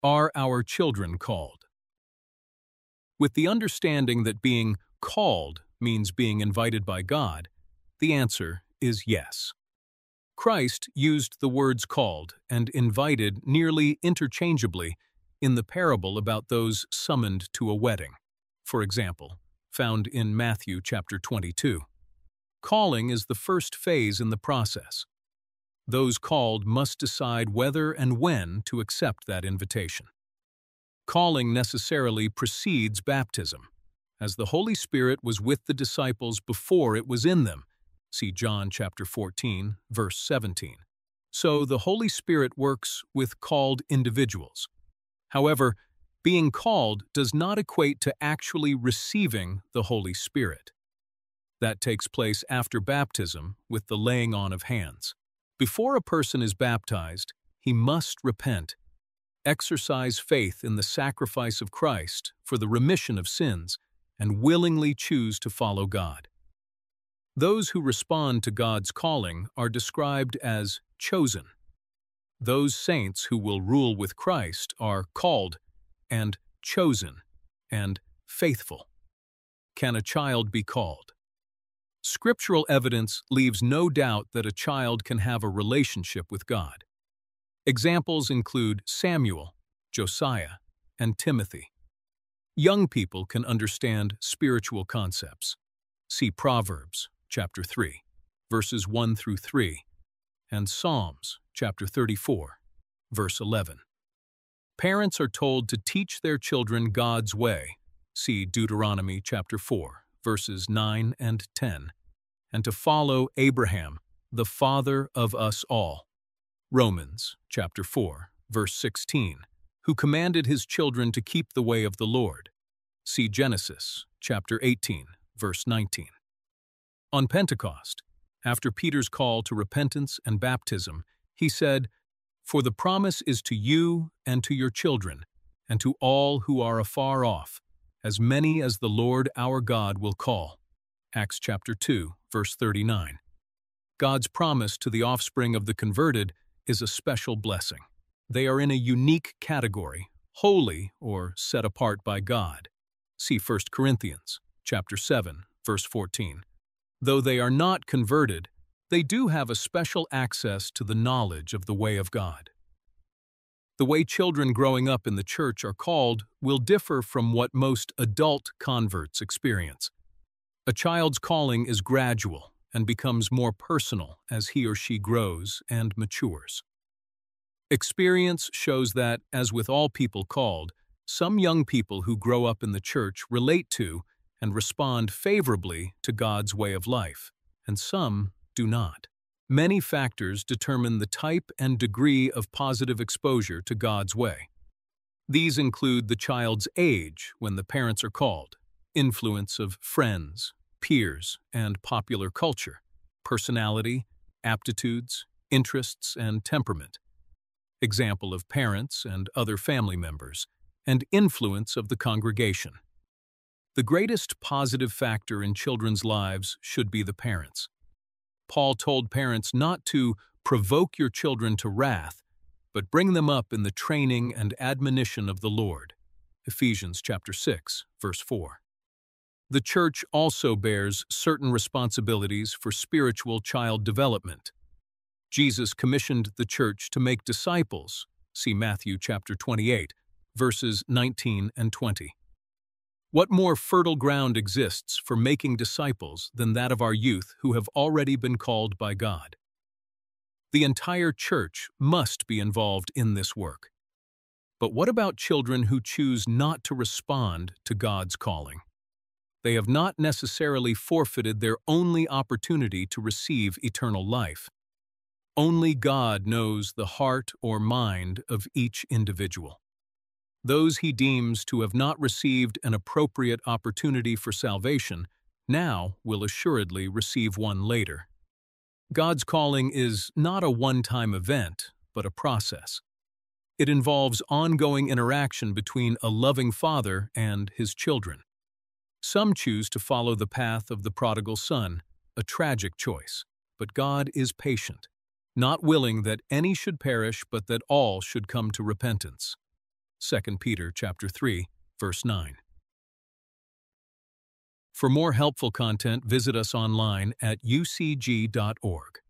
Are our children called? With the understanding that being called means being invited by God, the answer is yes. Christ used the words called and invited nearly interchangeably in the parable about those summoned to a wedding, for example, found in Matthew chapter 22. Calling is the first phase in the process. Those called must decide whether and when to accept that invitation. Calling necessarily precedes baptism, as the Holy Spirit was with the disciples before it was in them. See John chapter 14, verse 17. So the Holy Spirit works with called individuals. However, being called does not equate to actually receiving the Holy Spirit. That takes place after baptism with the laying on of hands. Before a person is baptized, he must repent, exercise faith in the sacrifice of Christ for the remission of sins, and willingly choose to follow God. Those who respond to God's calling are described as chosen. Those saints who will rule with Christ are called and chosen and faithful. Can a child be called? Scriptural evidence leaves no doubt that a child can have a relationship with God. Examples include Samuel, Josiah, and Timothy. Young people can understand spiritual concepts. See Proverbs, chapter 3, verses 1 through 3, and Psalms, chapter 34, verse 11. Parents are told to teach their children God's way. See Deuteronomy, chapter 4, verses 9 and 10, and to follow Abraham, the father of us all. Romans, chapter 4, verse 16, who commanded his children to keep the way of the Lord. See Genesis, chapter 18, verse 19. On Pentecost, after Peter's call to repentance and baptism, he said, "For the promise is to you and to your children, and to all who are afar off, as many as the Lord our God will call." Acts chapter 2, verse 39. God's promise to the offspring of the converted is a special blessing. They are in a unique category, holy or set apart by God. See 1 Corinthians chapter 7, verse 14. Though they are not converted, they do have a special access to the knowledge of the way of God. The way children growing up in the church are called will differ from what most adult converts experience. A child's calling is gradual and becomes more personal as he or she grows and matures. Experience shows that, as with all people called, some young people who grow up in the church relate to and respond favorably to God's way of life, and some do not. Many factors determine the type and degree of positive exposure to God's way. These include the child's age when the parents are called, influence of friends, peers, and popular culture, personality, aptitudes, interests, and temperament, example of parents and other family members, and influence of the congregation. The greatest positive factor in children's lives should be the parents. Paul told parents not to provoke your children to wrath, but bring them up in the training and admonition of the Lord. Ephesians chapter 6, verse 4. The church also bears certain responsibilities for spiritual child development. Jesus commissioned the church to make disciples. See Matthew chapter 28, verses 19 and 20. What more fertile ground exists for making disciples than that of our youth who have already been called by God? The entire church must be involved in this work. But what about children who choose not to respond to God's calling? They have not necessarily forfeited their only opportunity to receive eternal life. Only God knows the heart or mind of each individual. Those he deems to have not received an appropriate opportunity for salvation now will assuredly receive one later. God's calling is not a one-time event, but a process. It involves ongoing interaction between a loving father and his children. Some choose to follow the path of the prodigal son, a tragic choice, but God is patient, not willing that any should perish but that all should come to repentance. 2 Peter chapter 3, verse 9. For more helpful content, visit us online at ucg.org.